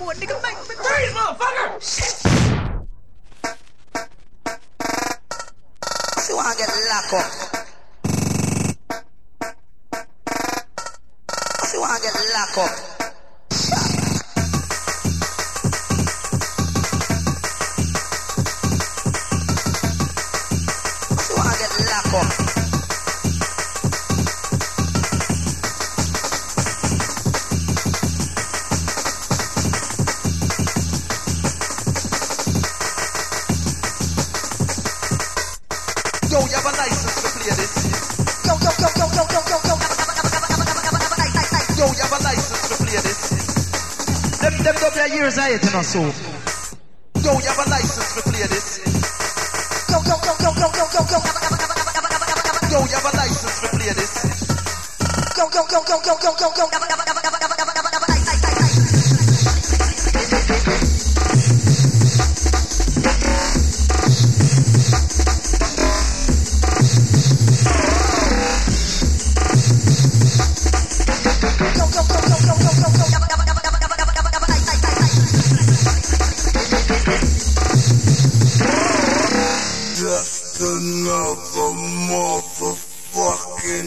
boat, nigga. Make me freeze, motherfucker! Shit! You wanna get locked up? You wanna get locked up? You wanna get locked up? Yo, you have a license to play this. Yo. Yo, you have a license to play this. Them don't be years I hate so. Yo, you have a license to play this. Yo, you have a license to play this. Just another motherfucking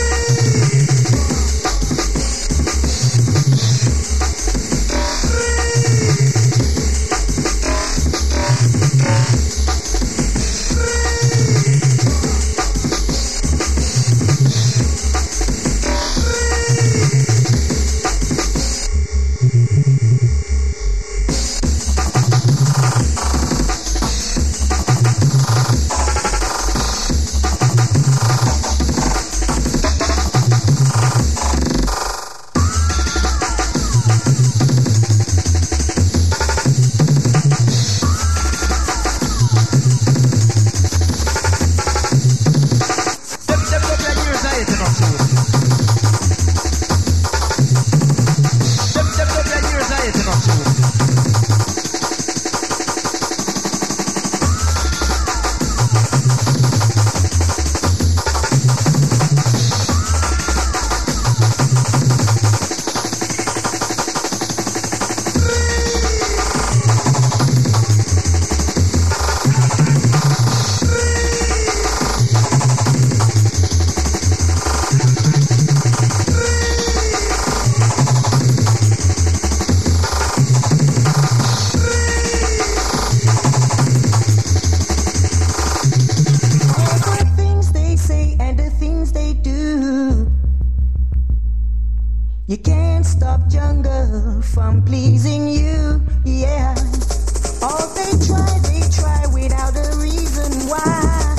You can't stop jungle from pleasing you, yeah. All they try without a reason why.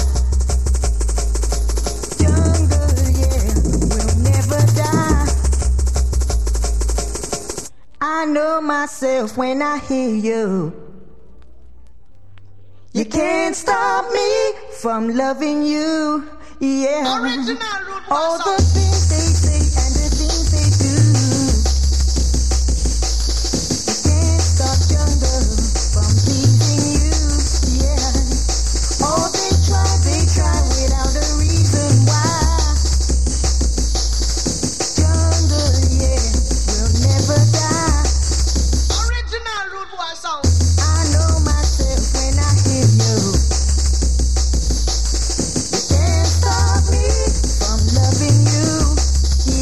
Jungle, yeah, will never die. I know myself when I hear you. You can't stop me from loving you, yeah. Original root all the things they say and the things they do. You can't stop jungle from pleasing you, yeah. All they try without a reason why. Jungle, yeah, will never die. Original root boy sound. I know myself when I hear you. You can't stop me from loving you.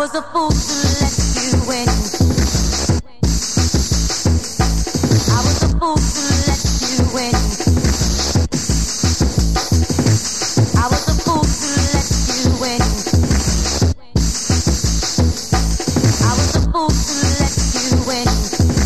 was a fool to let you in. I was a fool to let you in. I was a fool to let you in. I was a fool to let you in.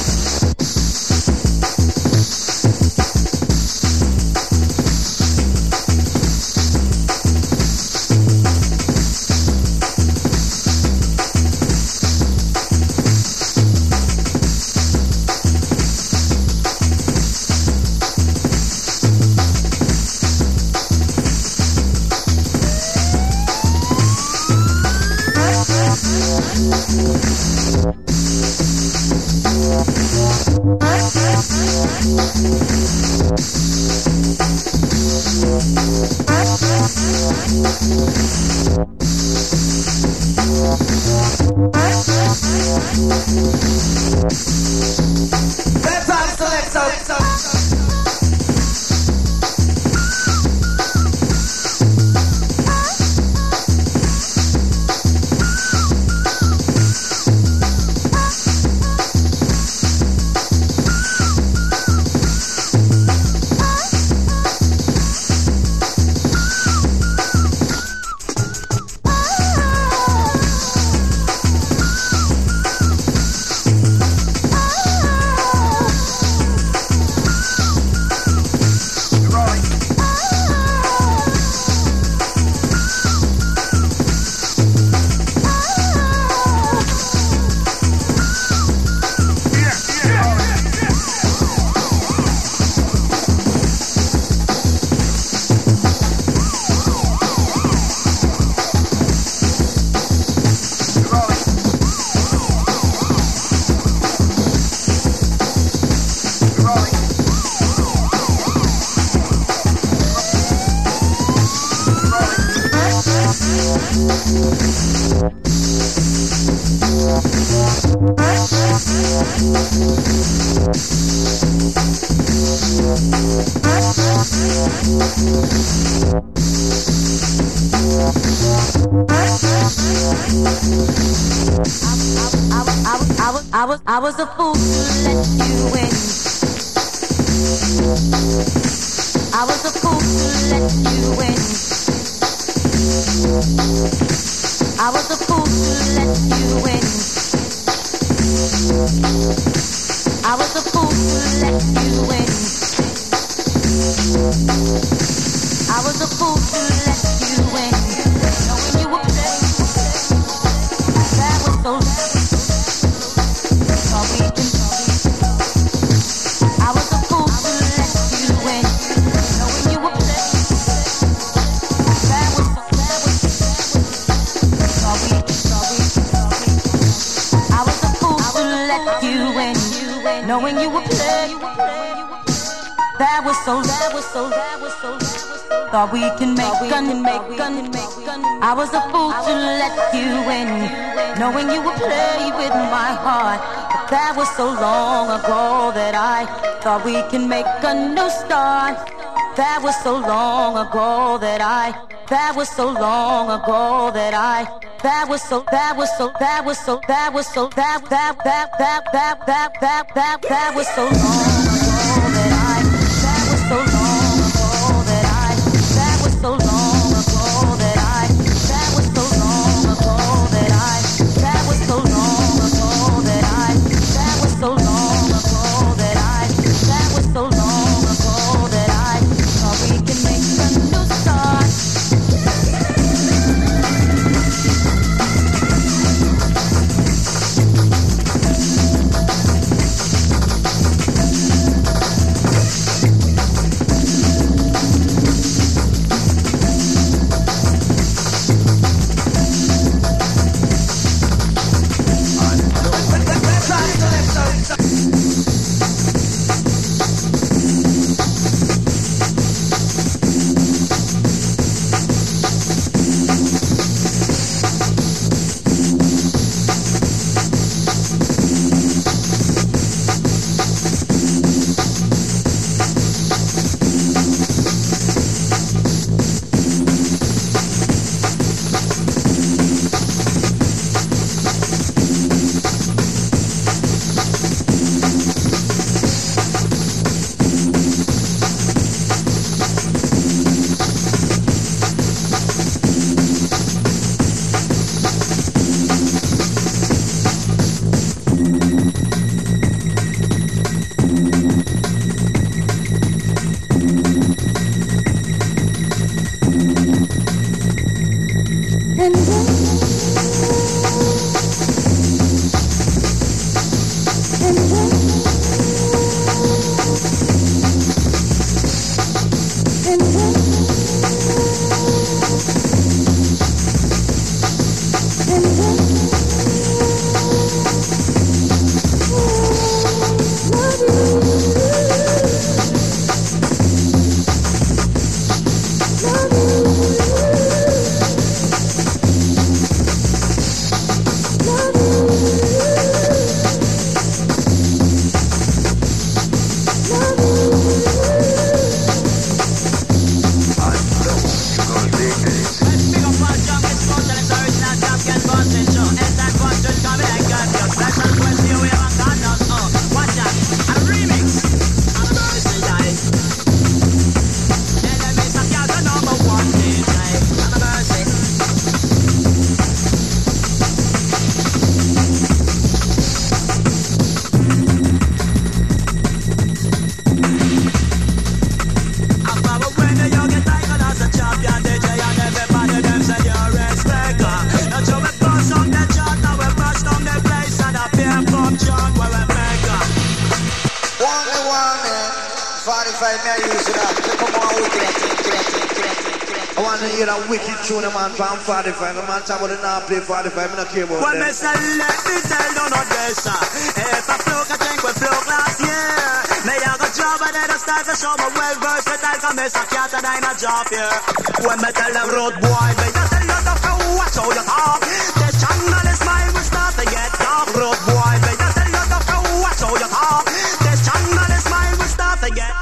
I was a fool to let you in. I was a fool to let you in. I was a fool to let you in. I was a fool to let you in. I was a fool to let you in. Knowing you were playing, that was so I was a fool to let you in. Knowing you were playing, that was I was a fool to let you in. Knowing you were playing, that was so thought we can make gun. I was a fool to let you in. Knowing you would play with my heart. But that was so long ago that I thought we can make a new start. That was so long ago that I that was so long ago that I that was so that was so that was so that was so that was so long ago that I that was so long ago that I that was so long ago that I that was so long ago that I that was so long ago that I that was so long ago that I that was so long ago that I thought we can make a new start. me use that. Come on, wicked. I want to hear that wicked tune, man, from 45. The man talk about the now play 45, I don't care about Well, them. me say, let me tell you not this. If I flow, I think we flow last year. Me have a job and then I start to show my well versatile. Cause me a cat and I ain't a job here. When me tell them road boy, me just tell you to watch how you talk. The jungle is mine, we start to get dark. Road boy, me just tell you to watch how you talk. The jungle is mine, we start to get.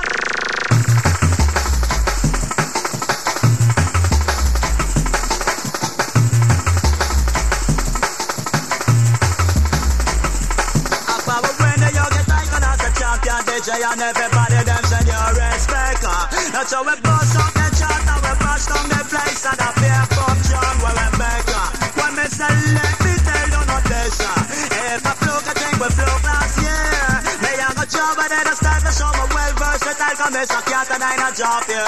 DJ and everybody them send you respect. That's how we bust up the chart and we bash down the place and I fear from John where we make. When me say let me tell you not this. If I flow, I think we flow last year. Me have a job and then I start to show my well versatile. Cause me a cat and I ain't a job here.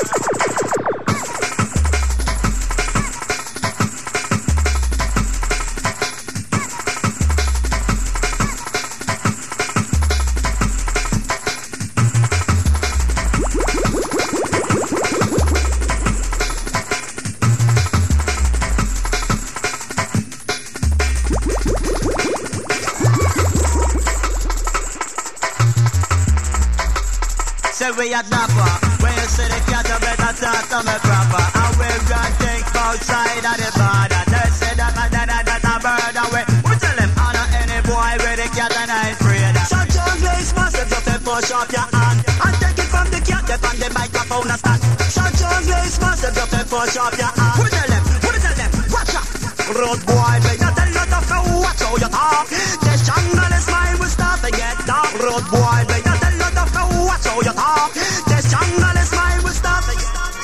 We a dapper. When you see the cat, you better talk to me proper. And we run things outside of the border. They say that a bird away. We tell them honor any boy with the cat and I ain't afraid. So John Blaze massive, just to push off your hand and take it from the cat, they on the microphone and stand. So John Blaze massive, just to push off your hand. We tell them, watch out. Road boy, they not tell you to watch how you talk. The jungle is mine, we start to get dark. Road boy, they not tell you to watch how you talk. The jungle is mine, we start to get dark.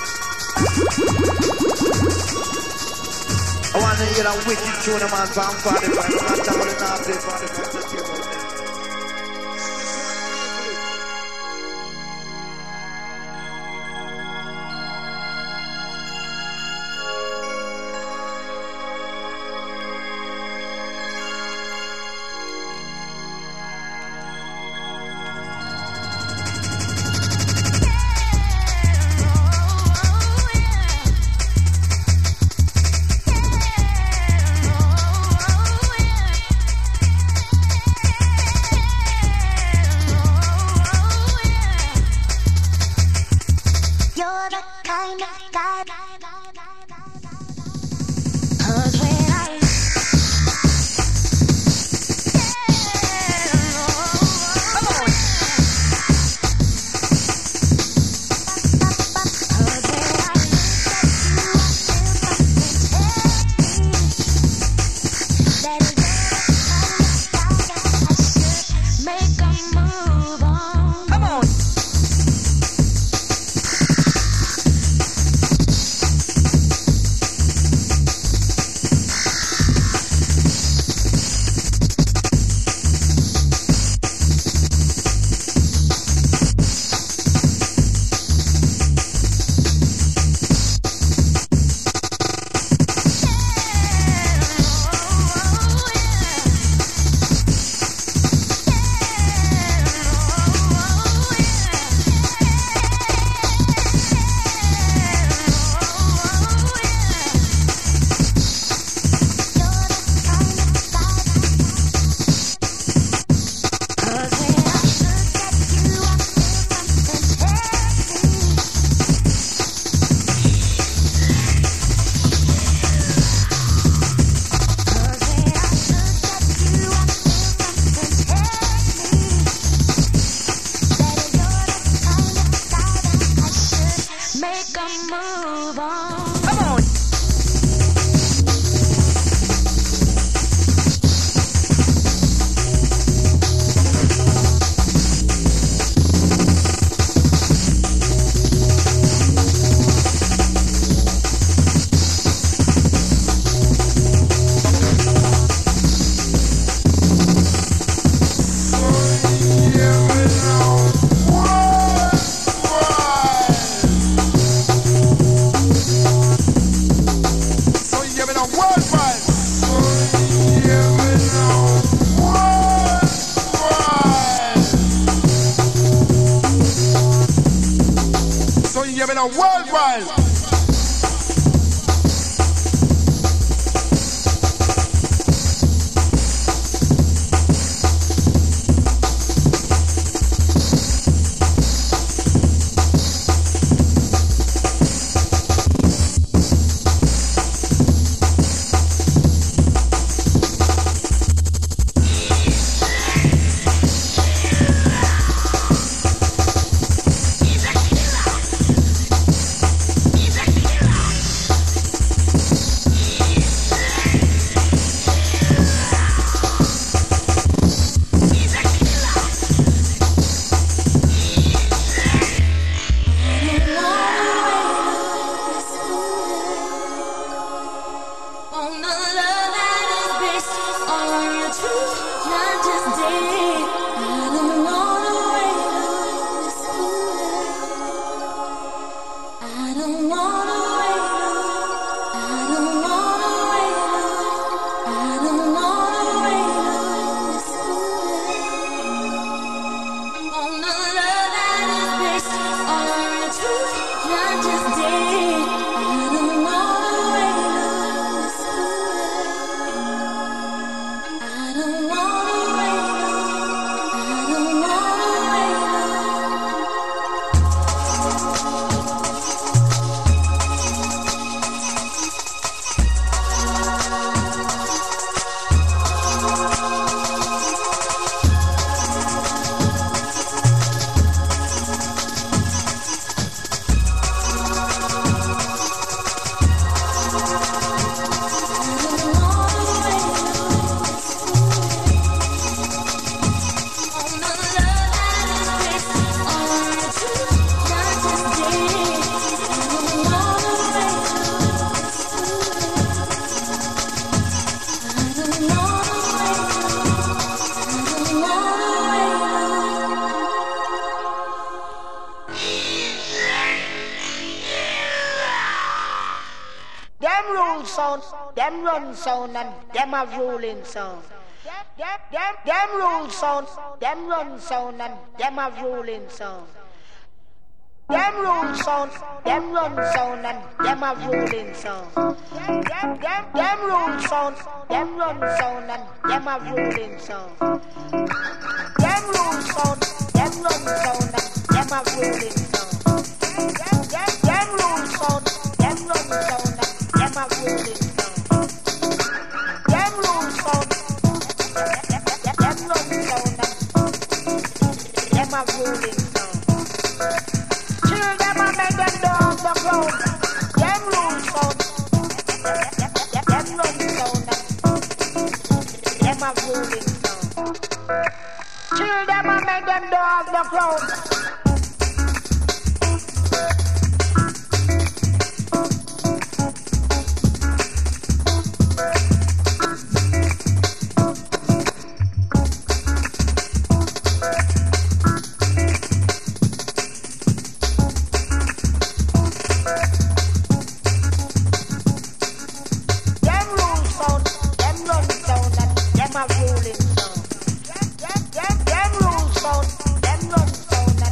I want to hear that wicked tune, man, from 45. The man talk about the now play 45, I don't care about them. worldwide. Them run sound and them a ruling sound. Them rule sound, them run sound and them a ruling sound. Them rule sound, them run sound and them a ruling sound. Them rule sound, them run sound and them a ruling sound. Them rule sound, them run sound and them a ruling sound. Them rule sound, them run sound and them a ruling sound. Them rule sound, them run sound and them a ruling sound. Make them down the road. Them rules sound. Them run sound. Them a ruling sound. Chill them and make them dog the crowd. Them rules sound, them run sound,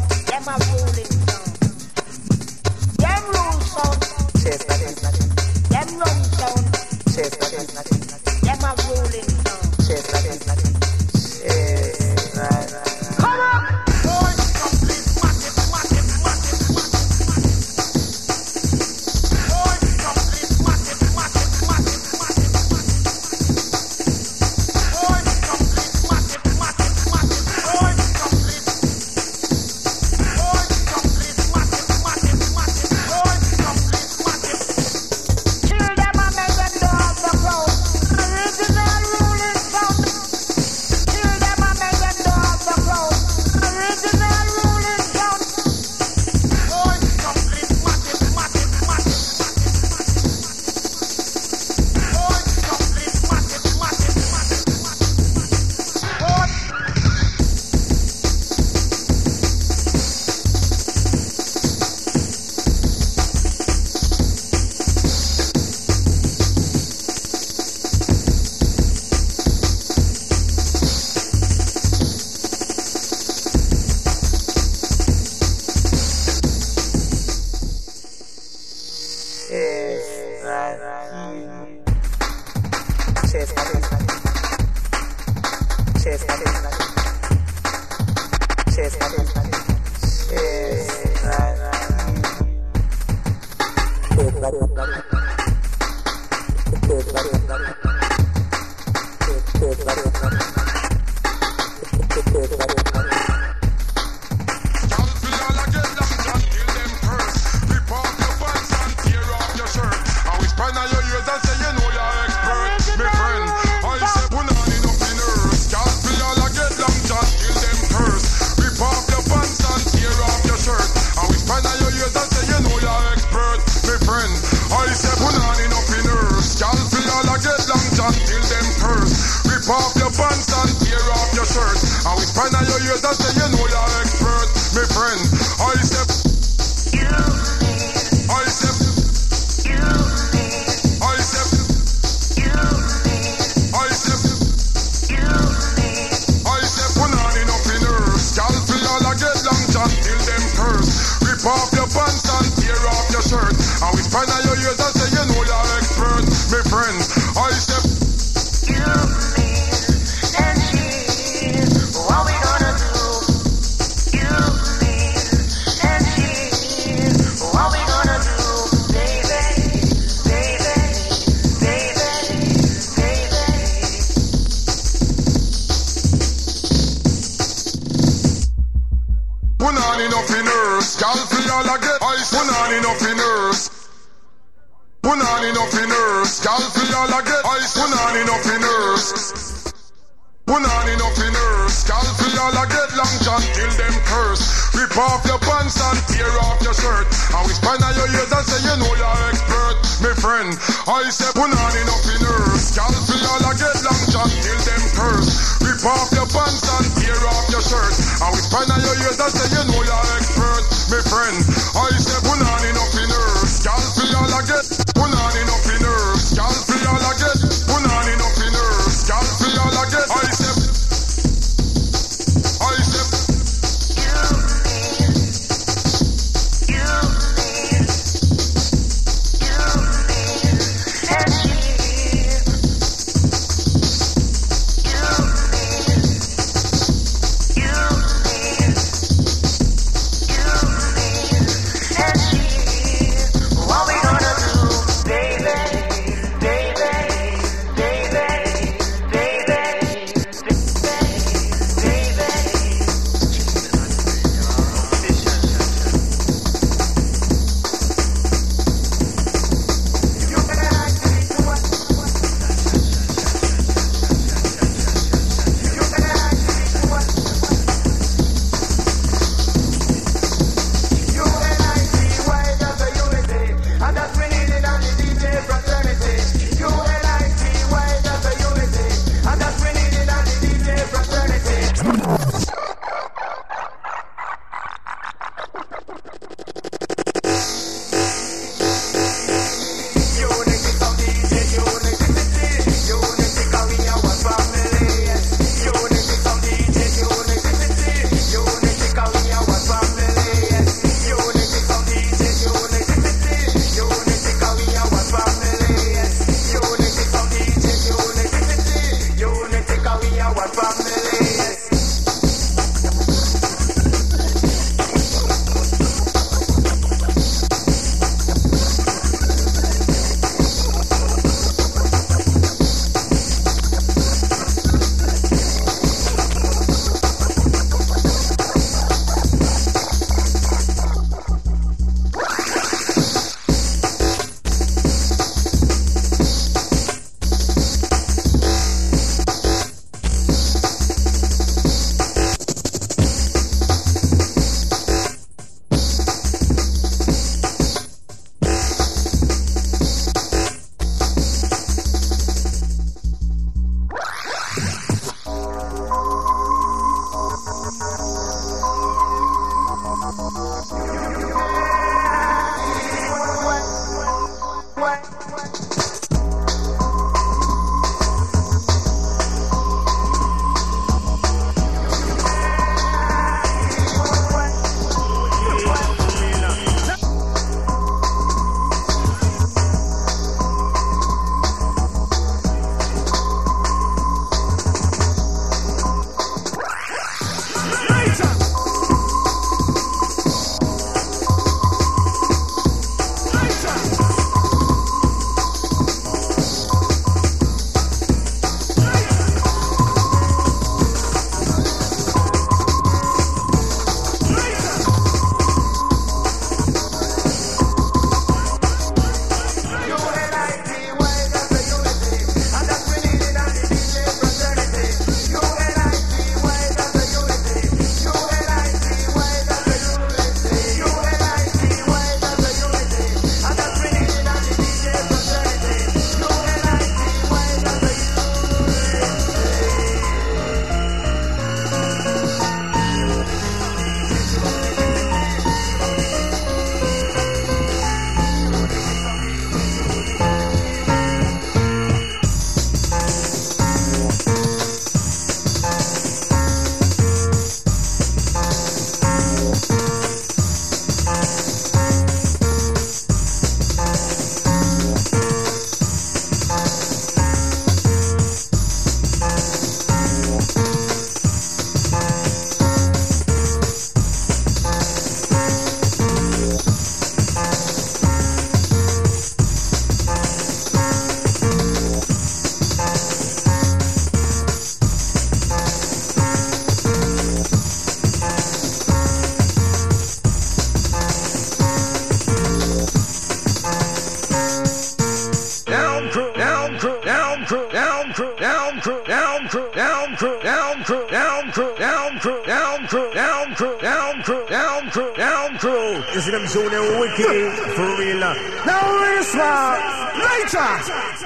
crew. You see them Junior Wicked for real. Now this one later.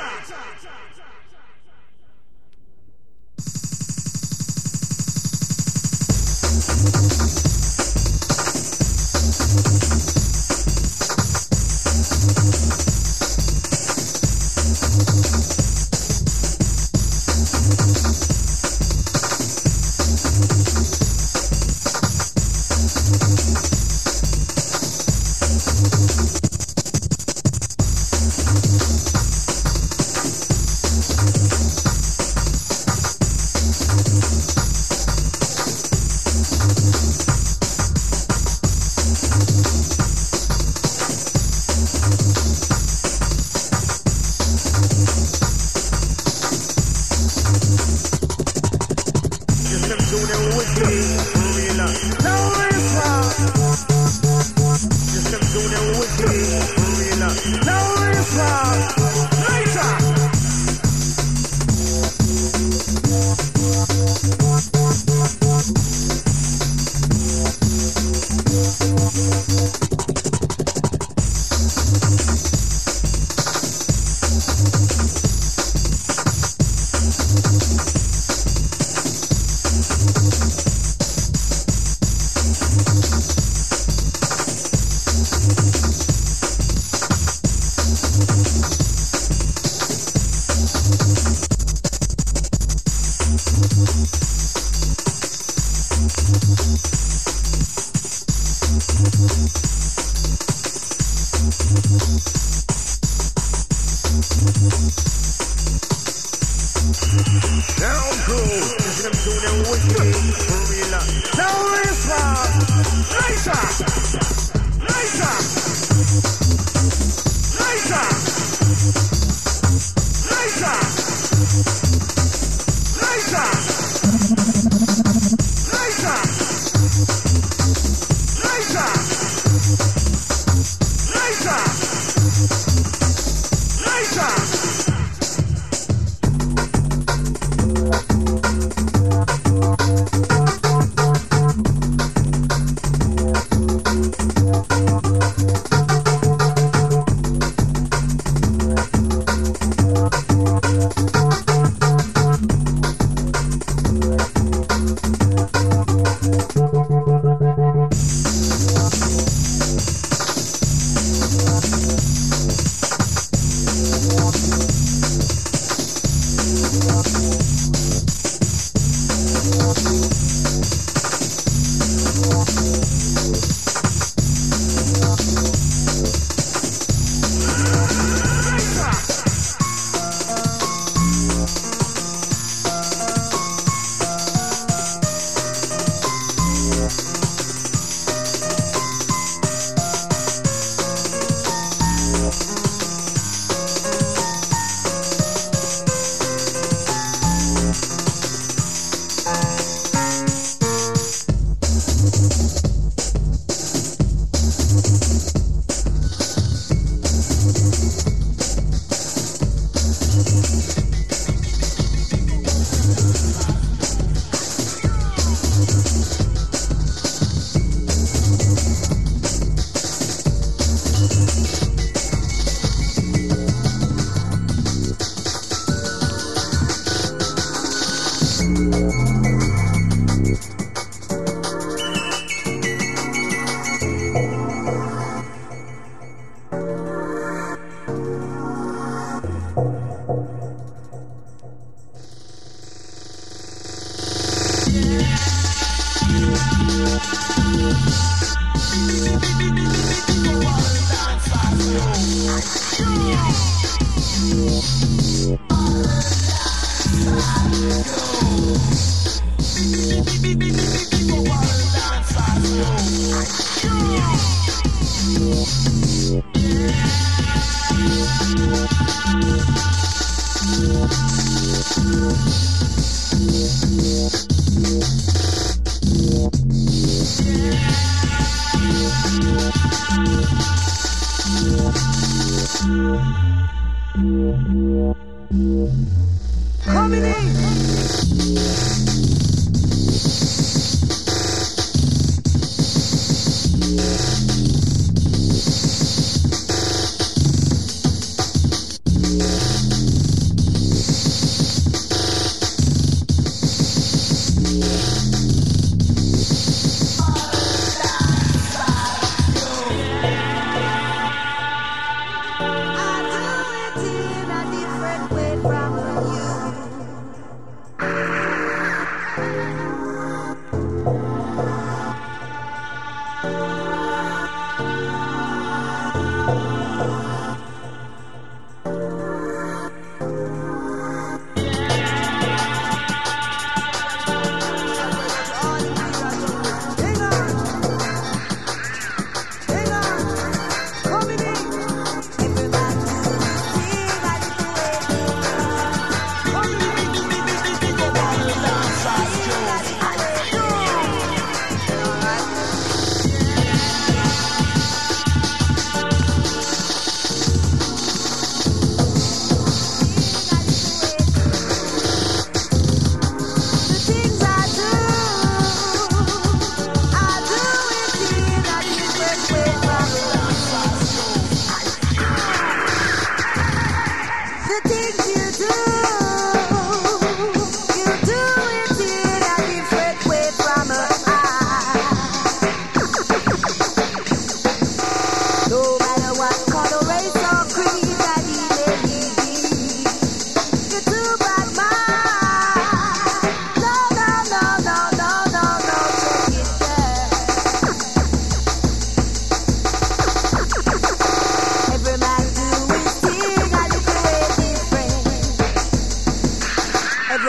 Coming in.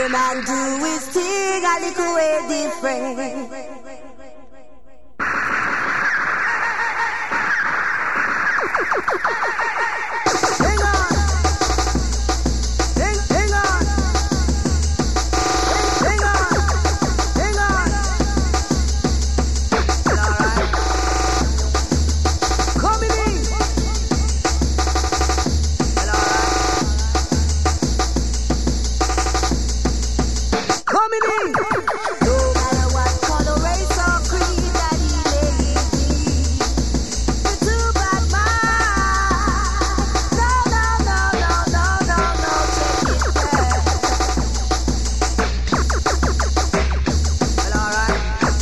Every man do his thing a little way different. Hang on. Hang on. Hang on. Hang on. Alright. Coming in. Coming in. No matter what color, race or creed that he may be, the two bad minds. No, check it there. Well, alright.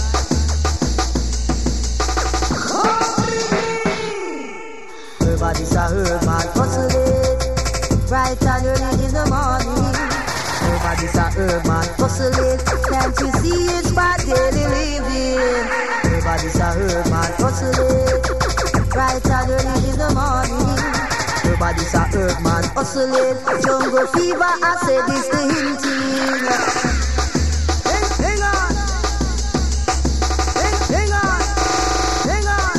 Everybody's a herd man, hustle it. Bright and early in the morning. Everybody's a herb man, hustle it. Can't you see it's my daily living? Everybody's a herb man, hustle it. Bright and early in the morning. Everybody's a herb man, hustle it. Jungle fever, I said it's the hinting. Hang on. Hang on. Hang on.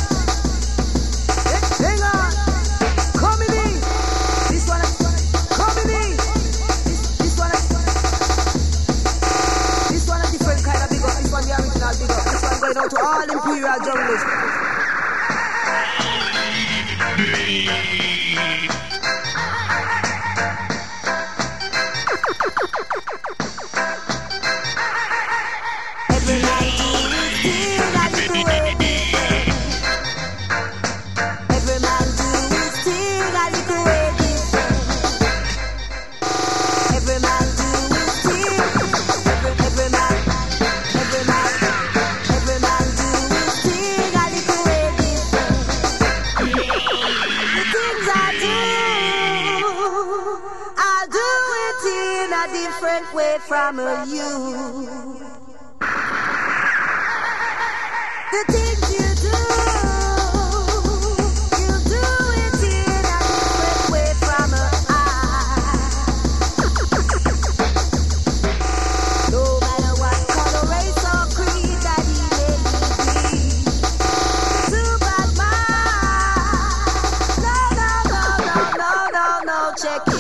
Hang on. Coming in. This one. Coming in. This one a different kind of big up. This one the original big up. This one going out to all imperial junglers. Every man do his thing a little way different. Every man do his thing a little way different. Every man do his thing. Every man do his thing a little way different. The things I do it in a different way from you. The things you do it in a different way from I. No matter what color, race or creed that he may be, too bad man. No, check it.